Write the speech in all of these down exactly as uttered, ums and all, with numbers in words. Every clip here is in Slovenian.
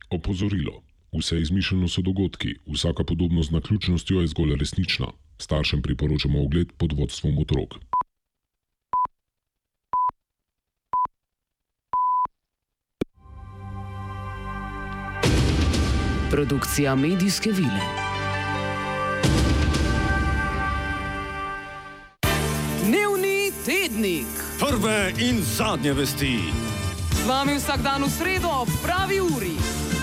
Opozorilo. Vse izmišljeno so dogodki, vsaka podobnost z naključnostjo je zgolj resnična. Staršem priporočamo ogled pod vodstvom otrok. Produkcija medijske vile. Dnevni tednik. Prve in zadnje vesti. Z vami vsak dan v sredo ob pravi uri.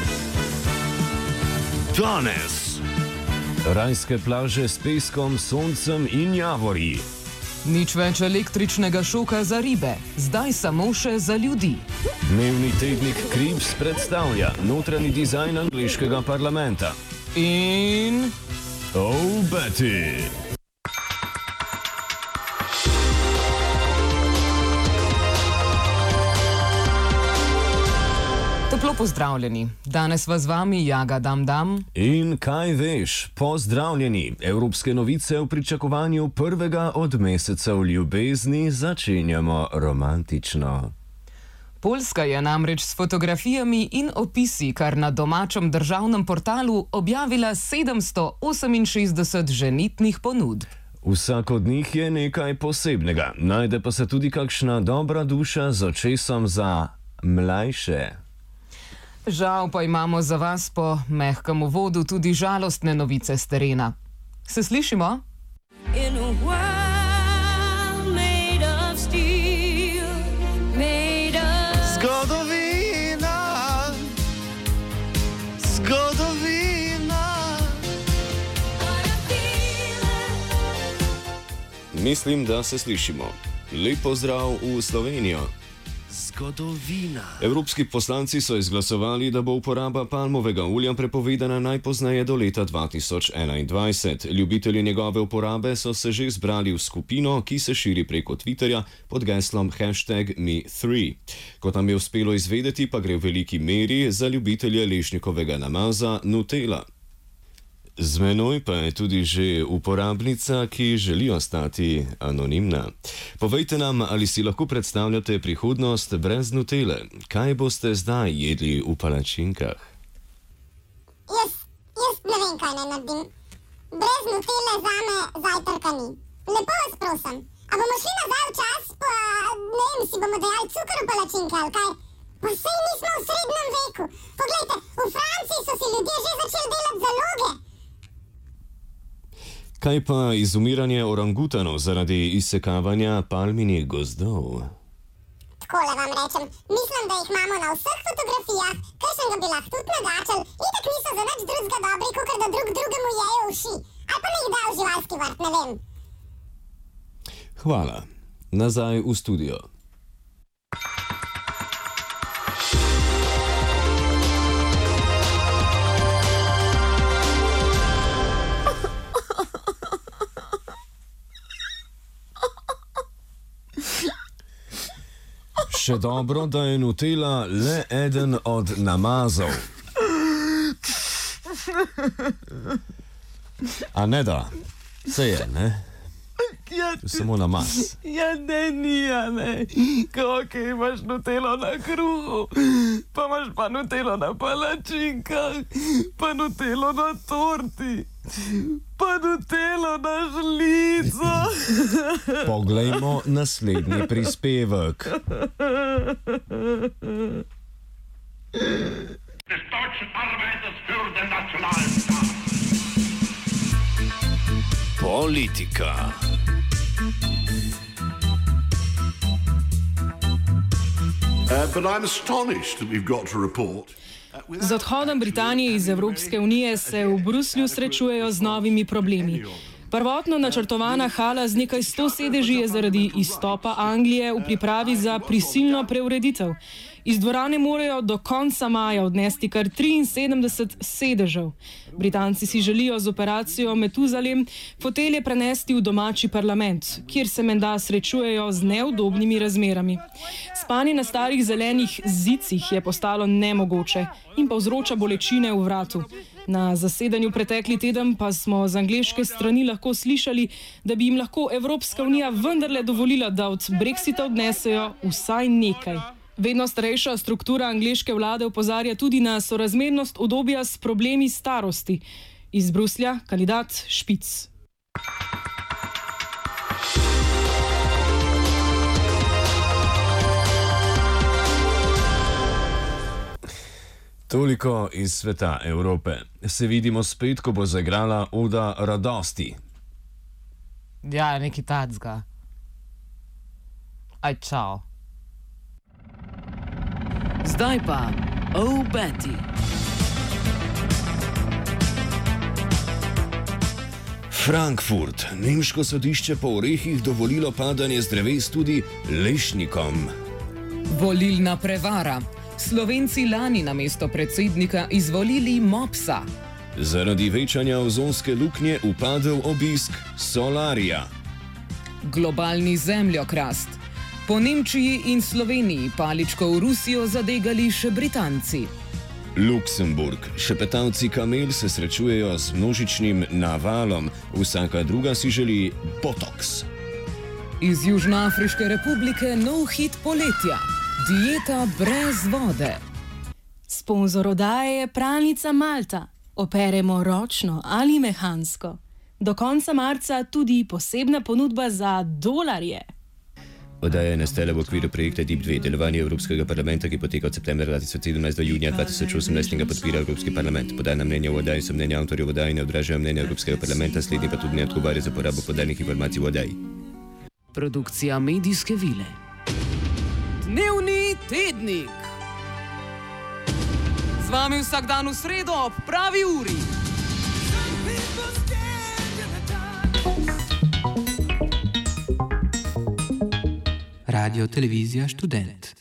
Danes. Rajske plaže s peskom, soncem in javori. Nič več električnega šoka za ribe, zdaj samo še za ljudi. Dnevni tednik Krips predstavlja notranji dizajn angleškega parlamenta. In... Oh, Betty! Toplo pozdravljeni. Danes vas z vami Jaga Dam Dam. In kaj veš, pozdravljeni. Evropske novice v pričakovanju prvega od mesecev ljubezni začenjamo romantično. Poljska je namreč s fotografijami in opisi kar na domačem državnem portalu objavila sedemsto oseminšestdeset ženitnih ponudb. Vsak od njih je nekaj posebnega, najde pa se tudi kakšna dobra duša z očesom za mlajše. Žal pa imamo za vas po mehkem uvodu tudi žalostne novice s terena. Se slišimo? In a world made of steel, made of... Zgodovina, zgodovina. Mislim, da se slišimo. Lep pozdrav v Slovenijo. Zgodovina. Evropski poslanci so izglasovali, da bo uporaba palmovega olja prepovedana najpozneje do leta dva tisoč enaindvajset. Ljubitelji njegove uporabe so se že zbrali v skupino, ki se širi preko Twitterja pod geslom hashtag me three. Kot nam je uspelo izvedeti, pa gre v veliki meri za ljubitelje lešnikovega namaza Nutella. Z menoj pa je tudi že uporabnica, ki želi ostati anonimna. Povejte nam, ali si lahko predstavljate prihodnost brez Nutelle? Kaj boste zdaj jedli v palačinkah? Jaz, jaz ne vem, kaj naj naredim. Brez Nutelle zame zajtrka ni. Lepo vas prosim. A bomo šli nazaj v čas, pa ne vem, si bomo dejali cukor v palačinke ali kaj? Pa sej nismo v srednjem veku. Poglejte, v Franciji so si ljudje že začeli delati zaloge. Kaj pa izumiranje orangutanov zaradi izsekavanja palminih gozdov? Takole vam rečem, mislim, da jih imamo na vseh fotografijah, kakšnega bi lahko tudi nagačali, itak niso za nič drugega dobri, kakor da drug drugemu jejo uši. Ali pa ne jih dajo v živalski vrt, ne vem. Hvala. Nazaj v studio. Še dobro, da je Nutella le eden od namazov. A ne da? Se je, ne? Ja, samo namaz. Ja, ne, ni, ja, ne. Kako imaš Nutello na kruhu, pa imaš pa Nutello na palačinkah, pa Nutello na torti, pa Nutello na žlico. Poglejmo naslednji prispevek. Politika. Z odhodom Britanije iz Evropske unije se v Bruslju srečujejo z novimi problemi. Prvotno načrtovana hala z nekaj sto sedeži je zaradi izstopa Anglije v pripravi za prisilno preureditev. Iz dvorane morajo do konca maja odnesti kar triinsedemdeset sedežev. Britanci si želijo z operacijo Metuzalem fotelje prenesti v domači parlament, kjer se menda srečujejo z neudobnimi razmerami. Spanje na starih zelenih zicih je postalo nemogoče in povzroča bolečine v vratu. Na zasedanju pretekli teden pa smo z angleške strani lahko slišali, da bi jim lahko Evropska unija vendarle dovolila, da od Brexita odnesejo vsaj nekaj. Vedno starejša struktura angleške vlade opozarja tudi na sorazmernost udobja s problemi starosti. Iz Bruslja, kandidat Špic. Toliko iz sveta Evrope. Se vidimo spet, ko bo zaigrala Oda radosti. Ja, neki tacga. Aj, čau. Zdaj pa, oh Betty. Frankfurt. Nemško sodišče po orehih dovolilo padanje z dreves tudi lešnikom. Volilna prevara. Slovenci lani na mesto predsednika izvolili Mopsa. Zaradi večanja ozonske luknje upadel obisk solarija. Globalni zemljokrast. Po Nemčiji in Sloveniji paličko v Rusijo zadegali še Britanci. Luksemburg. Šepetavci kamel se srečujejo z množičnim navalom, vsaka druga si želi botoks. Iz Južnoafriške republike nov hit poletja. Dieta brez vode. Sponzor oddaje je pralnica Malta. Operemo ročno ali mehansko. Do konca marca tudi posebna ponudba za dolarje. Oddaja je nastala v okviru projekta D I P dve, delovanje Evropskega parlamenta, ki poteka od septembra dva tisoč sedemnajst do junija dva tisoč osemnajst in ga podpira Evropski parlament. Podajna mnenja v oddaji so mnenja avtorjev oddaje, ne odražajo mnenja Evropskega parlamenta, slednji pa tudi ne odgovarja za porabo podanih informacij v oddaji. Produkcija medijske vile. Dnevni tednik. Z vami vsak dan v sredo ob pravi uri. Radio Televizija Študent.